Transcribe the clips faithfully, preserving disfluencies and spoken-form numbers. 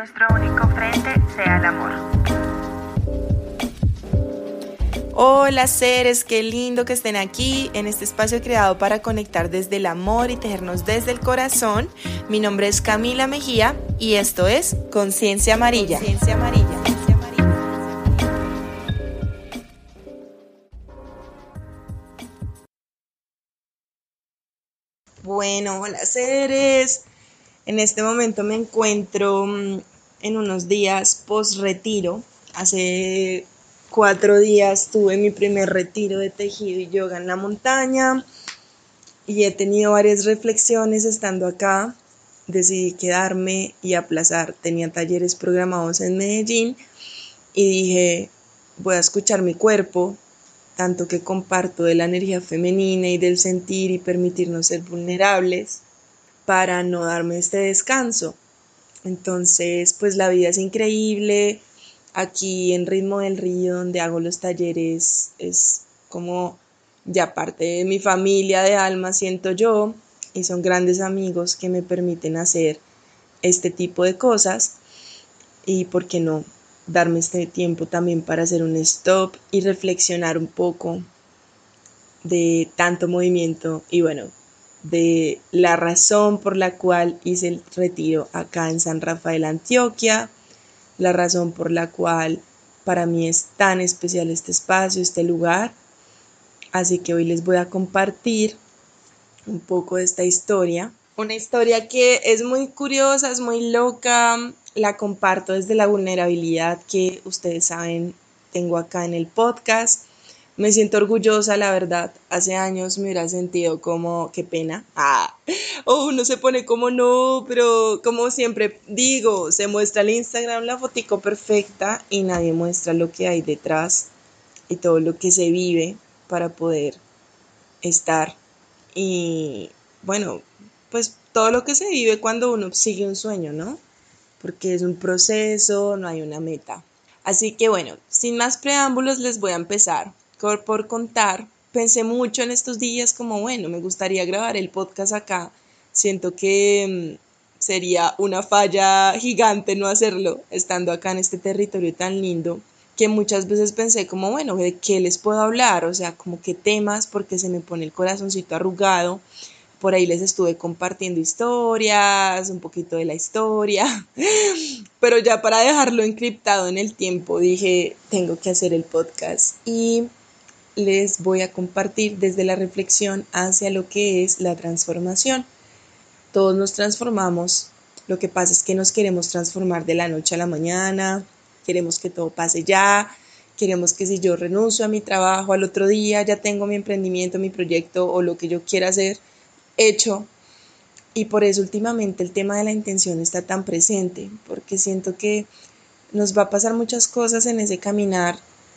nuestro único frente sea el amor. Hola seres, qué lindo que estén aquí en este espacio creado para conectar desde el amor y tejernos desde el corazón. Mi nombre es Camila Mejía y esto es Conciencia Amarilla. Conciencia Amarilla. Bueno, hola seres. En este momento me encuentro en unos días post retiro. Hace cuatro días tuve mi primer retiro de tejido y yoga en la montaña y he tenido varias reflexiones estando acá. Decidí quedarme y aplazar. Tenía talleres programados en Medellín y dije, voy a escuchar mi cuerpo, tanto que comparto de la energía femenina y del sentir y permitirnos ser vulnerables para no darme este descanso. Entonces, pues la vida es increíble. Aquí en Ritmo del Río, donde hago los talleres, es como ya parte de mi familia de alma, siento yo, y son grandes amigos que me permiten hacer este tipo de cosas. Y por qué no darme este tiempo también para hacer un stop y reflexionar un poco de tanto movimiento y bueno, de la razón por la cual hice el retiro acá en San Rafael, Antioquia, la razón por la cual para mí es tan especial este espacio, este lugar. Así que hoy les voy a compartir un poco de esta historia. Una historia que es muy curiosa, es muy loca. La comparto desde la vulnerabilidad que ustedes saben tengo acá en el podcast. Me siento orgullosa, la verdad. Hace años me hubiera sentido como, qué pena. Ah, o uno se pone como no, pero como siempre digo, se muestra en Instagram la fotico perfecta y nadie muestra lo que hay detrás y todo lo que se vive para poder estar. Y bueno, pues todo lo que se vive cuando uno sigue un sueño, ¿no? Porque es un proceso, no hay una meta. Así que bueno, sin más preámbulos les voy a empezar por, por contar. Pensé mucho en estos días como, bueno, me gustaría grabar el podcast acá. Siento que mmm, sería una falla gigante no hacerlo, estando acá en este territorio tan lindo, que muchas veces pensé como, bueno, ¿de qué les puedo hablar? O sea, como qué temas, porque se me pone el corazoncito arrugado. Por ahí les estuve compartiendo historias, un poquito de la historia, pero ya para dejarlo encriptado en el tiempo dije, tengo que hacer el podcast y les voy a compartir desde la reflexión hacia lo que es la transformación. Todos nos transformamos, lo que pasa es que nos queremos transformar de la noche a la mañana, queremos que todo pase ya, queremos que si yo renuncio a mi trabajo al otro día ya tengo mi emprendimiento, mi proyecto o lo que yo quiera hacer hecho, y por eso últimamente el tema de la intención está tan presente, porque siento que nos va a pasar muchas cosas en ese caminar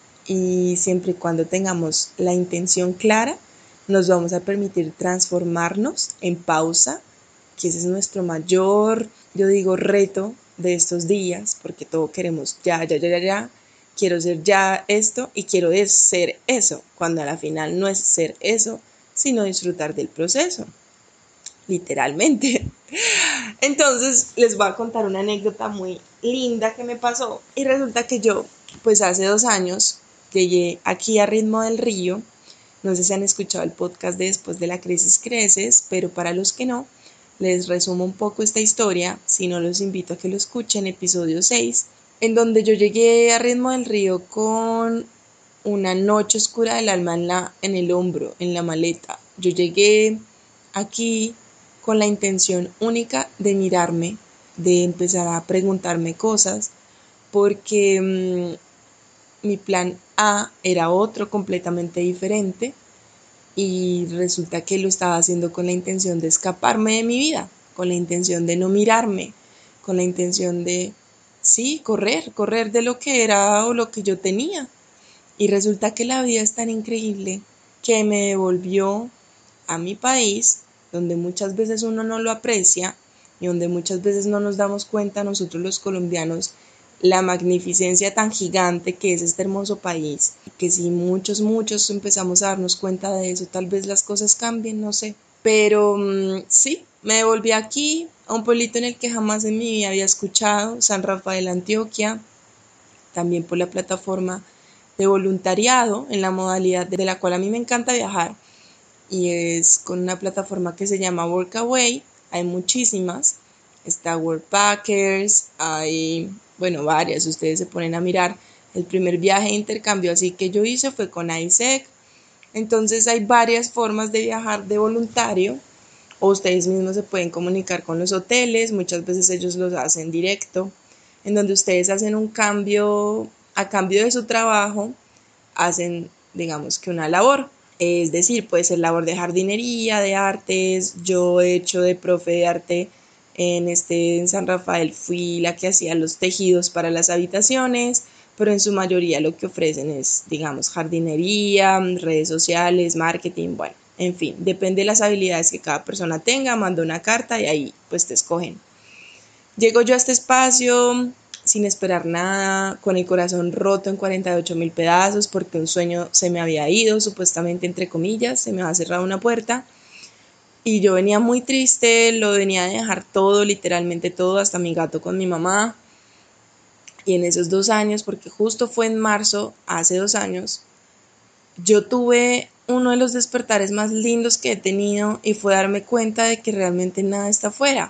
y siempre y cuando tengamos la intención clara nos vamos a permitir transformarnos en pausa, que ese es nuestro mayor, yo digo, reto de estos días, porque todo queremos ya, ya, ya, ya, ya, quiero ser ya esto y quiero ser eso, cuando a la final no es ser eso, sino disfrutar del proceso. Literalmente. Entonces les voy a contar una anécdota muy linda que me pasó y resulta que yo pues hace dos años llegué aquí a Ritmo del Río. No sé si han escuchado el podcast de Después de la Crisis Creces, pero para los que no, les resumo un poco esta historia. Si no, los invito a que lo escuchen, episodio seis, en donde yo llegué a Ritmo del Río con una noche oscura del alma en, la, en el hombro, en la maleta. Yo llegué aquí con la intención única de mirarme, de empezar a preguntarme cosas, porque mmm, mi plan A era otro completamente diferente y resulta que lo estaba haciendo con la intención de escaparme de mi vida, con la intención de no mirarme, con la intención de, sí, correr, correr de lo que era o lo que yo tenía. Y resulta que la vida es tan increíble que me devolvió a mi país, donde muchas veces uno no lo aprecia y donde muchas veces no nos damos cuenta nosotros los colombianos la magnificencia tan gigante que es este hermoso país, que si muchos, muchos empezamos a darnos cuenta de eso, tal vez las cosas cambien, no sé. Pero mmm, sí, me devolví aquí, a un pueblito en el que jamás en mi vida había escuchado, San Rafael, Antioquia, también por la plataforma de voluntariado, en la modalidad de la cual a mí me encanta viajar, y es con una plataforma que se llama Workaway. Hay muchísimas, está Workpackers, hay, bueno, varias, ustedes se ponen a mirar. El primer viaje de intercambio así que yo hice fue con I S E C. Entonces hay varias formas de viajar de voluntario, o ustedes mismos se pueden comunicar con los hoteles, muchas veces ellos los hacen directo, en donde ustedes hacen un cambio, a cambio de su trabajo, hacen, digamos que una labor. Es decir, puede ser labor de jardinería, de artes. Yo he hecho de profe de arte en, este, en San Rafael, fui la que hacía los tejidos para las habitaciones, pero en su mayoría lo que ofrecen es, digamos, jardinería, redes sociales, marketing, bueno, en fin, depende de las habilidades que cada persona tenga, manda una carta y ahí pues te escogen. Llego yo a este espacio sin esperar nada, con el corazón roto en cuarenta y ocho mil pedazos porque un sueño se me había ido, supuestamente entre comillas, se me había cerrado una puerta y yo venía muy triste, lo venía a dejar todo, literalmente todo, hasta mi gato con mi mamá. Y en esos dos años, porque justo fue en marzo, hace dos años, yo tuve uno de los despertares más lindos que he tenido y fue darme cuenta de que realmente nada está afuera.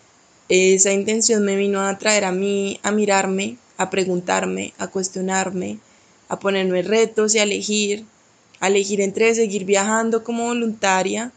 Esa intención me vino a traer a mí, a mirarme, a preguntarme, a cuestionarme, a ponerme retos y a elegir, a elegir entre seguir viajando como voluntaria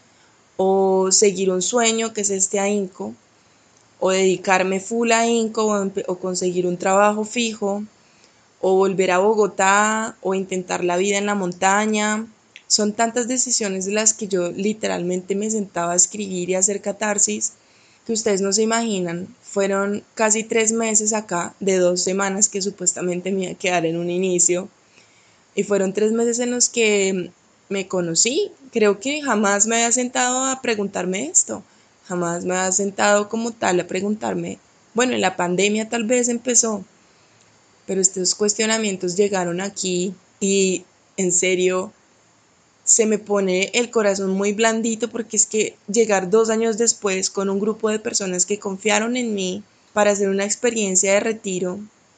o seguir un sueño que es este ahínco, o dedicarme full a ahínco o, o conseguir un trabajo fijo, o volver a Bogotá o intentar la vida en la montaña. Son tantas decisiones de las que yo literalmente me sentaba a escribir y a hacer catarsis que ustedes no se imaginan. Fueron casi tres meses acá, de dos semanas que supuestamente me iba a quedar en un inicio. Y fueron tres meses en los que me conocí. Creo que jamás me había sentado a preguntarme esto. Jamás me había sentado como tal a preguntarme. Bueno, en la pandemia tal vez empezó, pero estos cuestionamientos llegaron aquí y en serio se me pone el corazón muy blandito porque es que llegar dos años después con un grupo de personas que confiaron en mí para hacer una experiencia de retiro.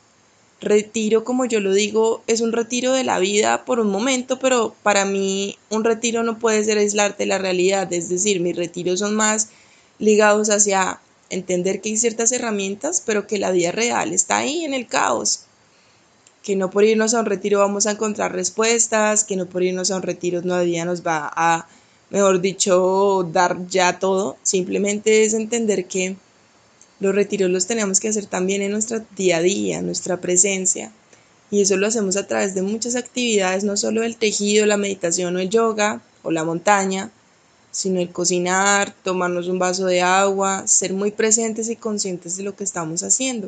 Retiro, como yo lo digo, es un retiro de la vida por un momento, pero para mí un retiro no puede ser aislarte de la realidad, es decir, mis retiros son más ligados hacia entender que hay ciertas herramientas, pero que la vida real está ahí en el caos, que no por irnos a un retiro vamos a encontrar respuestas, que no por irnos a un retiro la vida nos va a, mejor dicho, dar ya todo, simplemente es entender que los retiros los tenemos que hacer también en nuestro día a día, en nuestra presencia. Y eso lo hacemos a través de muchas actividades, no solo el tejido, la meditación o el yoga o la montaña, sino el cocinar, tomarnos un vaso de agua, ser muy presentes y conscientes de lo que estamos haciendo.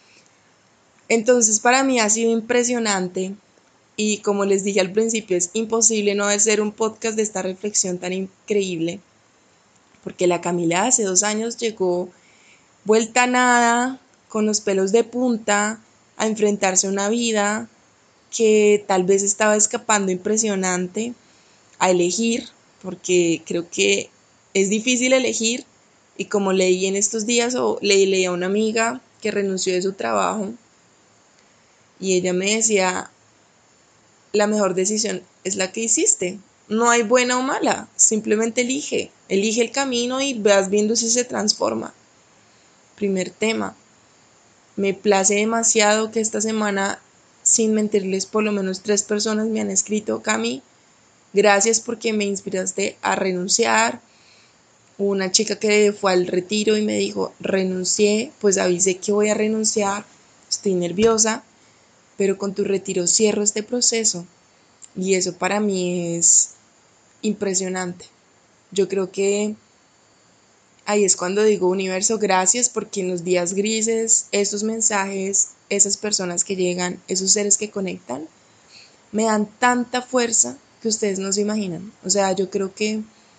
Entonces para mí ha sido impresionante y como les dije al principio, es imposible no hacer un podcast de esta reflexión tan increíble, porque la Camila hace dos años llegó vuelta a nada, con los pelos de punta, a enfrentarse a una vida que tal vez estaba escapando impresionante, a elegir, porque creo que es difícil elegir, y como leí en estos días, o le leí a una amiga que renunció de su trabajo, y ella me decía, la mejor decisión es la que hiciste, no hay buena o mala, simplemente elige, elige el camino y vas viendo si se transforma. Primer tema, me place demasiado que esta semana, sin mentirles, por lo menos tres personas me han escrito, Cami, gracias porque me inspiraste a renunciar. Una chica que fue al retiro y me dijo, renuncié, pues avisé que voy a renunciar, estoy nerviosa, pero con tu retiro cierro este proceso. Y eso para mí es impresionante. Yo creo que ahí es cuando digo, universo, gracias, porque en los días grises, esos mensajes, esas personas que llegan, esos seres que conectan, me dan tanta fuerza que ustedes no se imaginan. O sea, yo creo que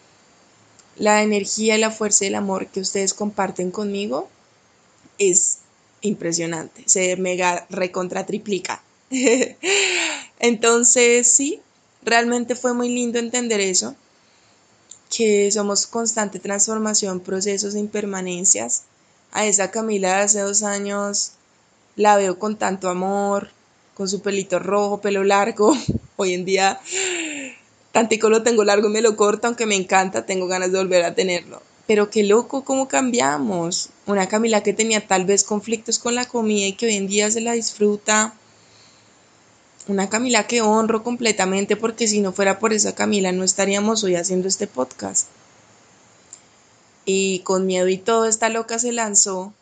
la energía y la fuerza y el amor que ustedes comparten conmigo es impresionante, se mega recontra triplica. Entonces sí, realmente fue muy lindo entender eso, que somos constante transformación, procesos e impermanencias. A esa Camila de hace dos años la veo con tanto amor, con su pelito rojo, pelo largo. Hoy en día tantico lo tengo largo y me lo corto, aunque me encanta, tengo ganas de volver a tenerlo. Pero qué loco cómo cambiamos. Una Camila que tenía tal vez conflictos con la comida y que hoy en día se la disfruta. Una Camila que honro completamente, porque si no fuera por esa Camila no estaríamos hoy haciendo este podcast. Y con miedo y todo, esta loca se lanzó.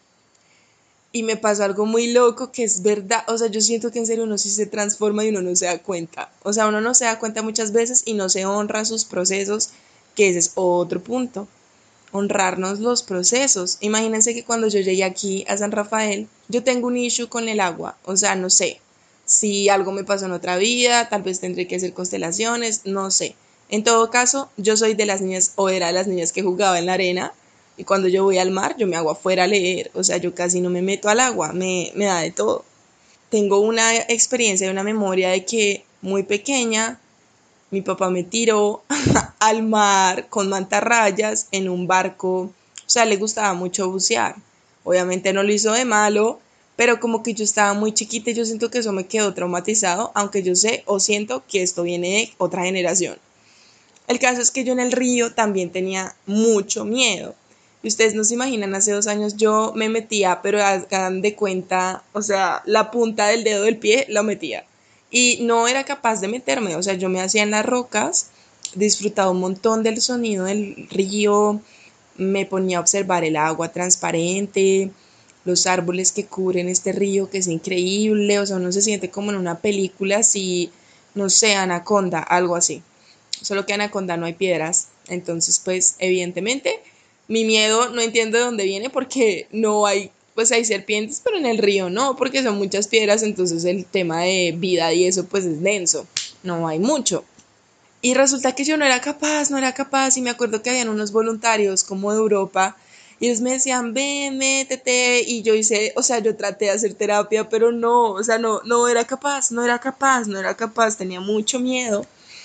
Y me pasó algo muy loco, que es verdad, o sea, yo siento que en serio uno sí se transforma y uno no se da cuenta. O sea, uno no se da cuenta muchas veces y no se honra sus procesos, que ese es otro punto. Honrarnos los procesos. Imagínense que cuando yo llegué aquí a San Rafael, yo tengo un issue con el agua. O sea, no sé si algo me pasó en otra vida, tal vez tendré que hacer constelaciones, no sé. En todo caso, yo soy de las niñas, o era de las niñas que jugaba en la arena. Y cuando yo voy al mar, yo me hago afuera a leer. O sea, yo casi no me meto al agua, me, me da de todo. Tengo una experiencia y una memoria de que muy pequeña mi papá me tiró al mar con mantarrayas en un barco. O sea, le gustaba mucho bucear. Obviamente no lo hizo de malo, pero como que yo estaba muy chiquita y yo siento que eso me quedó traumatizado, aunque yo sé o siento que esto viene de otra generación. El caso es que yo en el río también tenía mucho miedo. Y ustedes no se imaginan, hace dos años yo me metía, pero hagan de cuenta, o sea, la punta del dedo del pie la metía. Y no era capaz de meterme, o sea, yo me hacía en las rocas, disfrutaba un montón del sonido del río, me ponía a observar el agua transparente, los árboles que cubren este río, que es increíble, o sea, uno se siente como en una película así, no sé, Anaconda, algo así. Solo que en Anaconda no hay piedras, entonces pues evidentemente mi miedo no entiendo de dónde viene, porque no hay, pues hay serpientes, pero en el río no, porque son muchas piedras, entonces el tema de vida y eso pues es denso, no hay mucho. Y resulta que yo no era capaz, no era capaz, y me acuerdo que habían unos voluntarios como de Europa, y ellos me decían, ven, métete, y yo hice, o sea, yo traté de hacer terapia, pero no, o sea, no, no era capaz, no era capaz, no era capaz, tenía mucho miedo.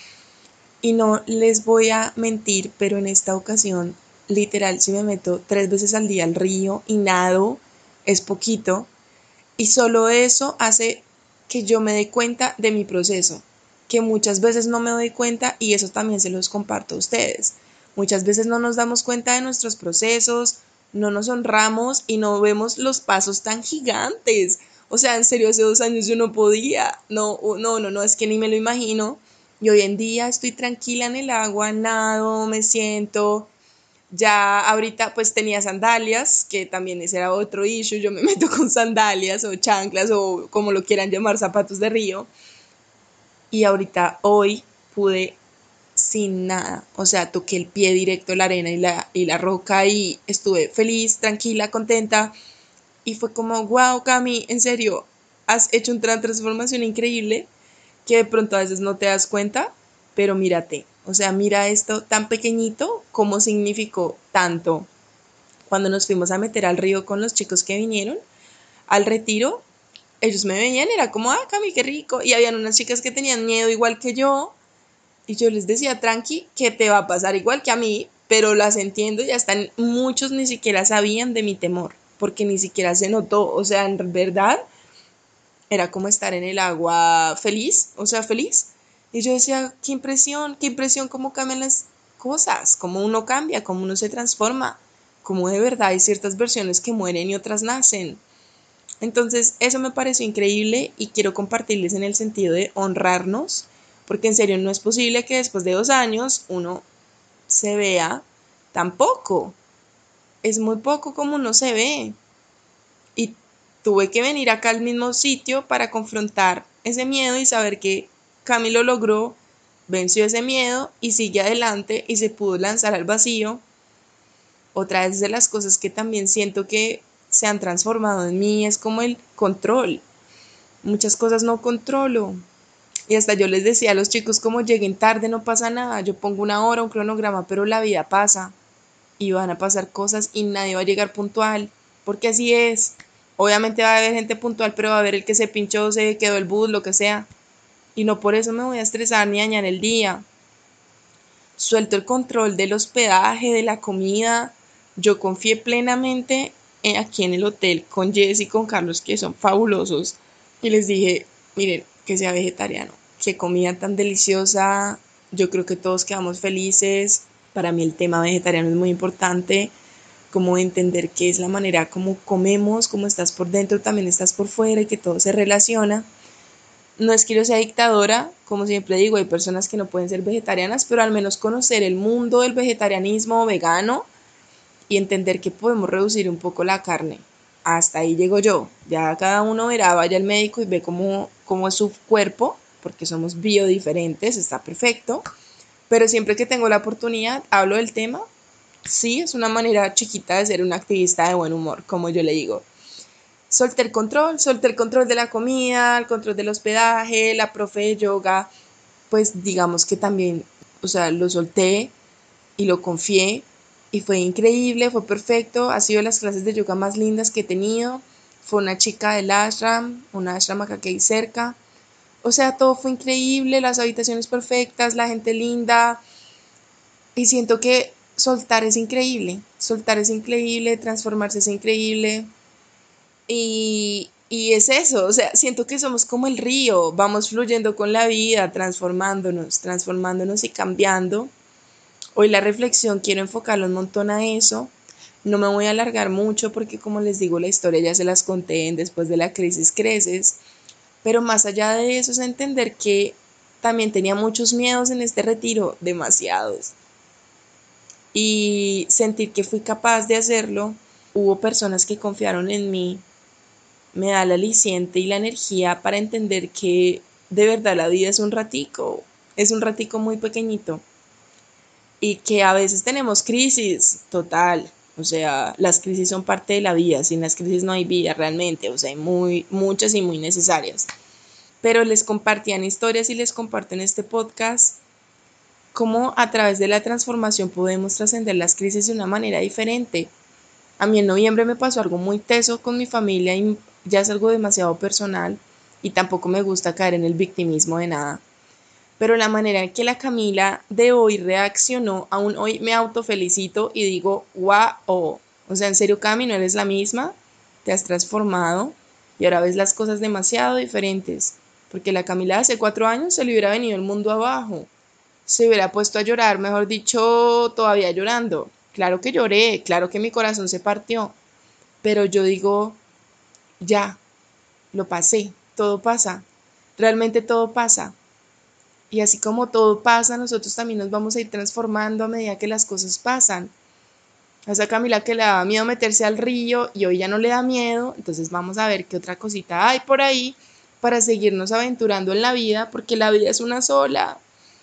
Y no les voy a mentir, pero en esta ocasión, literal, si me meto tres veces al día al río y nado, es poquito. Y solo eso hace que yo me dé cuenta de mi proceso, que muchas veces no me doy cuenta, y eso también se los comparto a ustedes. Muchas veces no nos damos cuenta de nuestros procesos, no nos honramos y no vemos los pasos tan gigantes. O sea, en serio, hace dos años yo no podía, no, no, no, no, es que ni me lo imagino. Y hoy en día estoy tranquila en el agua, nado, me siento. Ya ahorita pues tenía sandalias, que también ese era otro issue, yo me meto con sandalias o chanclas o como lo quieran llamar, zapatos de río. Y ahorita hoy pude sin nada, o sea, toqué el pie directo a la arena y la, y la roca y estuve feliz, tranquila, contenta. Y fue como, wow, Cami, en serio, has hecho una transformación increíble que de pronto a veces no te das cuenta, pero mírate, o sea, mira esto tan pequeñito, cómo significó tanto. Cuando nos fuimos a meter al río con los chicos que vinieron al retiro, ellos me veían, era como, ah, Cami, qué rico, y habían unas chicas que tenían miedo igual que yo, y yo les decía, tranqui, que te va a pasar igual que a mí, pero las entiendo, y hasta muchos ni siquiera sabían de mi temor, porque ni siquiera se notó, o sea, en verdad, era como estar en el agua feliz, o sea, feliz. Y yo decía, qué impresión, qué impresión cómo cambian las cosas, cómo uno cambia, cómo uno se transforma, cómo de verdad hay ciertas versiones que mueren y otras nacen. Entonces, eso me pareció increíble y quiero compartirles en el sentido de honrarnos, porque en serio no es posible que después de dos años uno se vea tan poco. Es muy poco como uno se ve. Y tuve que venir acá al mismo sitio para confrontar ese miedo y saber que Cami lo logró, venció ese miedo y sigue adelante y se pudo lanzar al vacío. Otra vez de las cosas que también siento que se han transformado en mí es como el control. Muchas cosas no controlo. Y hasta yo les decía a los chicos, como lleguen tarde no pasa nada, yo pongo una hora, un cronograma, pero la vida pasa y van a pasar cosas y nadie va a llegar puntual, porque así es. Obviamente va a haber gente puntual, pero va a haber el que se pinchó, se quedó el bus, lo que sea. Y no por eso me voy a estresar ni dañar el día. suelto el control del hospedaje, de la comida. Yo confié plenamente en- aquí en el hotel con Jess y con Carlos, que son fabulosos, y les dije, miren, que sea vegetariano, qué comida tan deliciosa, yo creo que todos quedamos felices. Para mí el tema vegetariano es muy importante, como entender que es la manera como comemos, como estás por dentro, también estás por fuera y que todo se relaciona. No es que yo sea dictadora, como siempre digo, hay personas que no pueden ser vegetarianas, pero al menos conocer el mundo del vegetarianismo vegano y entender que podemos reducir un poco la carne. Hasta ahí llego yo. Ya cada uno verá, vaya al médico y ve cómo, cómo es su cuerpo, porque somos biodiferentes, está perfecto. Pero siempre que tengo la oportunidad, hablo del tema. Sí, es una manera chiquita de ser un activista de buen humor, como yo le digo. Solté el control, solté el control de la comida, el control del hospedaje, la profe de yoga, pues digamos que también, o sea, lo solté y lo confié y fue increíble, fue perfecto, ha sido de las clases de yoga más lindas que he tenido. Fue una chica del ashram, una ashram acá que hay cerca. O sea, todo fue increíble, las habitaciones perfectas, la gente linda, y siento que soltar es increíble, soltar es increíble, transformarse es increíble. Y, y es eso, o sea, siento que somos como el río, vamos fluyendo con la vida, transformándonos, transformándonos y cambiando. Hoy la reflexión quiero enfocarlo un montón a eso. No me voy a alargar mucho porque, como les digo, la historia ya se las conté en Después de la crisis creces. Pero más allá de eso es entender que también tenía muchos miedos en este retiro, demasiados. Y sentir que fui capaz de hacerlo. Hubo personas que confiaron en mí. Me da el aliciente y la energía para entender que de verdad la vida es un ratico. Es un ratico muy pequeñito. Y que a veces tenemos crisis, total, o sea, las crisis son parte de la vida, sin las crisis no hay vida realmente, o sea, hay muy, muchas y muy necesarias. Pero les compartían historias y les comparten este podcast, cómo a través de la transformación podemos trascender las crisis de una manera diferente. A mí en noviembre me pasó algo muy teso con mi familia y ya es algo demasiado personal y tampoco me gusta caer en el victimismo de nada. Pero la manera en que la Camila de hoy reaccionó, aún hoy me autofelicito y digo, wow, o sea, en serio, Cami, no eres la misma, te has transformado y ahora ves las cosas demasiado diferentes, porque la Camila de hace cuatro años se le hubiera venido el mundo abajo, se hubiera puesto a llorar, mejor dicho, todavía llorando. Claro que lloré, claro que mi corazón se partió, pero yo digo, ya, lo pasé, todo pasa, realmente todo pasa. Y así como todo pasa, nosotros también nos vamos a ir transformando a medida que las cosas pasan. A esa Camila que le daba miedo meterse al río y hoy ya no le da miedo, entonces vamos a ver qué otra cosita hay por ahí para seguirnos aventurando en la vida, porque la vida es una sola.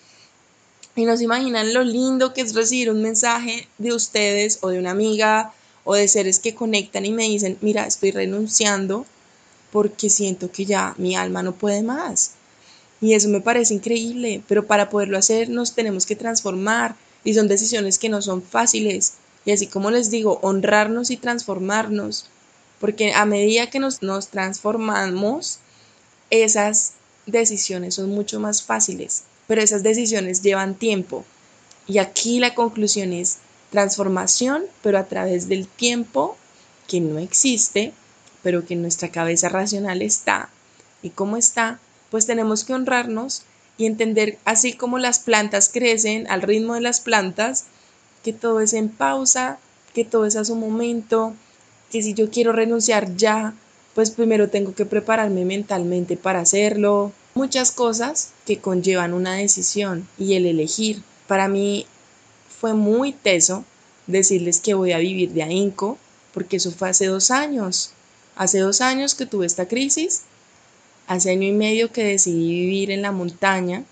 Y no se imaginan lo lindo que es recibir un mensaje de ustedes o de una amiga o de seres que conectan y me dicen, mira, estoy renunciando porque siento que ya mi alma no puede más. Y eso me parece increíble, pero para poderlo hacer nos tenemos que transformar y son decisiones que no son fáciles. Y así como les digo, honrarnos y transformarnos, porque a medida que nos, nos transformamos, esas decisiones son mucho más fáciles, pero esas decisiones llevan tiempo. Y aquí la conclusión es transformación, pero a través del tiempo que no existe, pero que en nuestra cabeza racional está. ¿Y cómo está? Pues tenemos que honrarnos y entender, así como las plantas crecen al ritmo de las plantas, que todo es en pausa, que todo es a su momento, que si yo quiero renunciar ya, pues primero tengo que prepararme mentalmente para hacerlo. Muchas cosas que conllevan una decisión y el elegir. Para mí fue muy teso decirles que voy a vivir de ahínco, porque eso fue hace dos años. Hace dos años que tuve esta crisis, hace año y medio que decidí vivir en la montaña,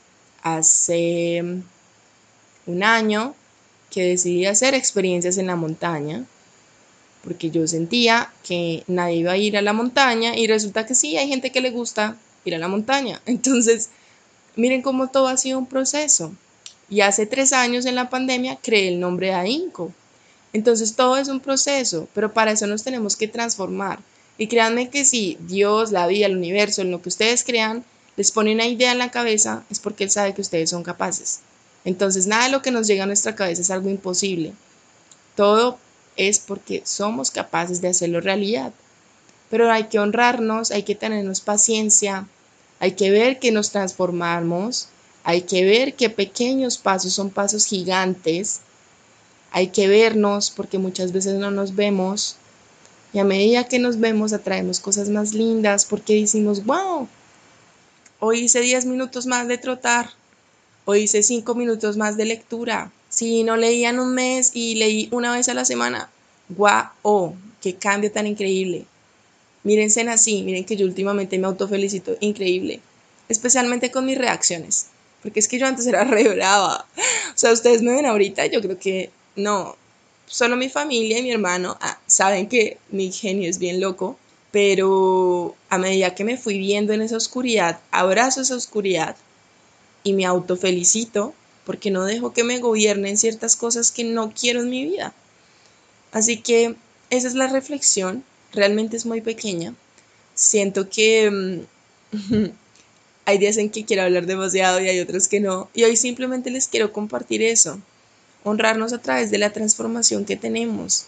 hace un año que decidí hacer experiencias en la montaña, porque yo sentía que nadie iba a ir a la montaña y resulta que sí, hay gente que le gusta ir a la montaña. Entonces, miren cómo todo ha sido un proceso. Y hace tres años en la pandemia creé el nombre de ahínco. Entonces todo es un proceso, pero para eso nos tenemos que transformar. Y créanme que si Dios, la vida, el universo, en lo que ustedes crean, les pone una idea en la cabeza, es porque Él sabe que ustedes son capaces. Entonces nada de lo que nos llega a nuestra cabeza es algo imposible. Todo es porque somos capaces de hacerlo realidad. Pero hay que honrarnos, hay que tenernos paciencia, hay que ver que nos transformamos, hay que ver que pequeños pasos son pasos gigantes, hay que vernos porque muchas veces no nos vemos y a medida que nos vemos atraemos cosas más lindas porque decimos, wow, hoy hice diez minutos más de trotar, hoy hice cinco minutos más de lectura. Si no leía en un mes y leí una vez a la semana, wow, qué cambio tan increíble. Mírense así, miren que yo últimamente me autofelicito increíble, especialmente con mis reacciones, porque es que yo antes era re brava. O sea, ustedes me ven ahorita, yo creo que no, solo mi familia y mi hermano ah, saben que mi genio es bien loco, pero a medida que me fui viendo en esa oscuridad, abrazo esa oscuridad y me autofelicito porque no dejo que me gobiernen ciertas cosas que no quiero en mi vida. Así que esa es la reflexión. Realmente es muy pequeña. Siento que um, hay días en que quiero hablar demasiado y hay otros que no. Y hoy simplemente les quiero compartir eso. Honrarnos a través de la transformación que tenemos.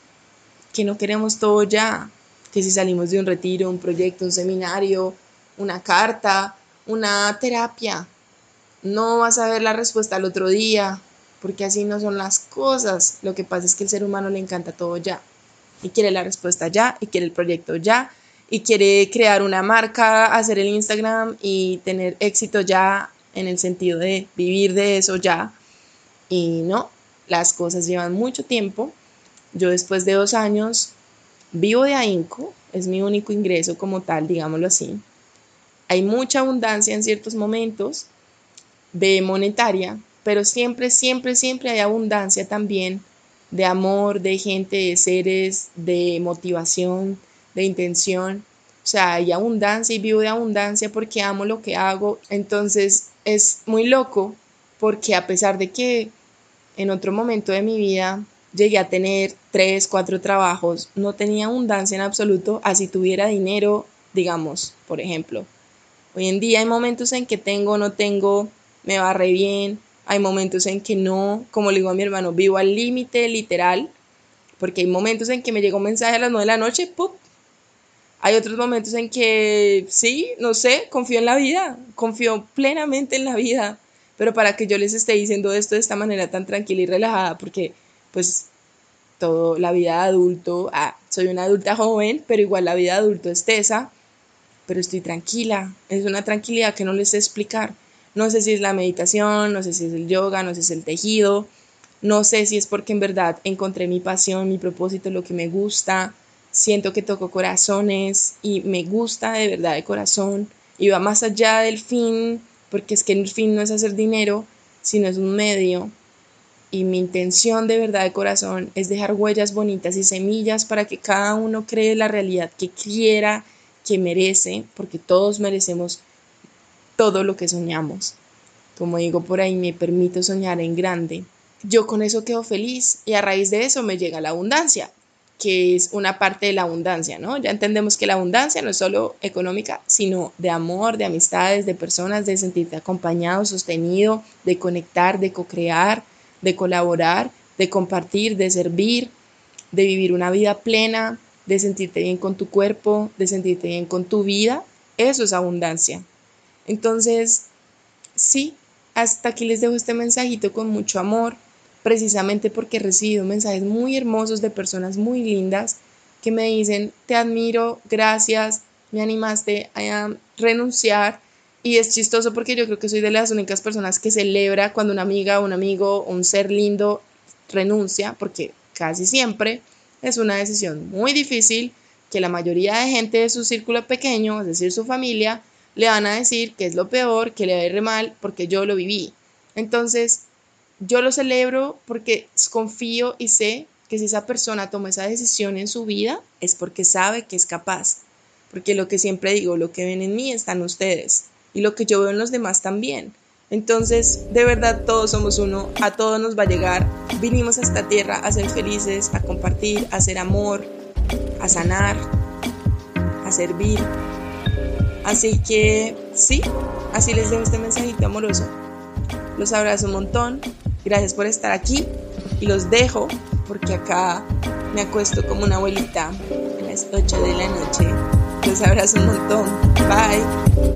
Que no queremos todo ya. Que si salimos de un retiro, un proyecto, un seminario, una carta, una terapia, no vas a ver la respuesta al otro día. Porque así no son las cosas. Lo que pasa es que al ser humano le encanta todo ya. Y quiere la respuesta ya, y quiere el proyecto ya, y quiere crear una marca, hacer el Instagram y tener éxito ya en el sentido de vivir de eso ya. Y no, las cosas llevan mucho tiempo. Yo después de dos años vivo de ahínco, es mi único ingreso como tal, digámoslo así. Hay mucha abundancia en ciertos momentos de monetaria, pero siempre, siempre, siempre hay abundancia también de amor, de gente, de seres, de motivación, de intención. O sea, hay abundancia y vivo de abundancia porque amo lo que hago. Entonces es muy loco porque a pesar de que en otro momento de mi vida llegué a tener tres, cuatro trabajos, no tenía abundancia en absoluto, así tuviera dinero, digamos, por ejemplo. Hoy en día hay momentos en que tengo, no tengo, me va re bien. Hay momentos en que no, como le digo a mi hermano, vivo al límite literal, porque hay momentos en que me llega un mensaje a las nueve de la noche, ¡pup! Hay otros momentos en que sí, no sé, confío en la vida, confío plenamente en la vida, pero para que yo les esté diciendo esto de esta manera tan tranquila y relajada, porque pues todo, la vida de adulto, ah, soy una adulta joven, pero igual la vida de adulto es tesa, pero estoy tranquila, es una tranquilidad que no les sé explicar. No sé si es la meditación, no sé si es el yoga, no sé si es el tejido, no sé si es porque en verdad encontré mi pasión, mi propósito, lo que me gusta, siento que toco corazones y me gusta de verdad de corazón y va más allá del fin, porque es que el fin no es hacer dinero, sino es un medio y mi intención de verdad de corazón es dejar huellas bonitas y semillas para que cada uno cree la realidad que quiera, que merece, porque todos merecemos todo lo que soñamos. Como digo por ahí, me permito soñar en grande. Yo con eso quedo feliz y a raíz de eso me llega la abundancia, que es una parte de la abundancia, ¿no? Ya entendemos que la abundancia no es solo económica, sino de amor, de amistades, de personas, de sentirte acompañado, sostenido, de conectar, de co-crear, de colaborar, de compartir, de servir, de vivir una vida plena, de sentirte bien con tu cuerpo, de sentirte bien con tu vida. Eso es abundancia. Entonces, sí, hasta aquí les dejo este mensajito con mucho amor, precisamente porque he recibido mensajes muy hermosos de personas muy lindas que me dicen, te admiro, gracias, me animaste a renunciar. Y es chistoso porque yo creo que soy de las únicas personas que celebra cuando una amiga, un amigo, un ser lindo renuncia, porque casi siempre es una decisión muy difícil que la mayoría de gente de su círculo pequeño, es decir, su familia, le van a decir que es lo peor, que le va a ir re mal, porque yo lo viví. Entonces, yo lo celebro porque confío y sé que si esa persona toma esa decisión en su vida, es porque sabe que es capaz. Porque lo que siempre digo, lo que ven en mí están ustedes, y lo que yo veo en los demás también. Entonces, de verdad, todos somos uno, a todos nos va a llegar. Vinimos a esta tierra a ser felices, a compartir, a hacer amor, a sanar, a servir. Así que sí, así les dejo este mensajito amoroso. Los abrazo un montón. Gracias por estar aquí y los dejo porque acá me acuesto como una abuelita a las ocho de la noche. Los abrazo un montón. Bye.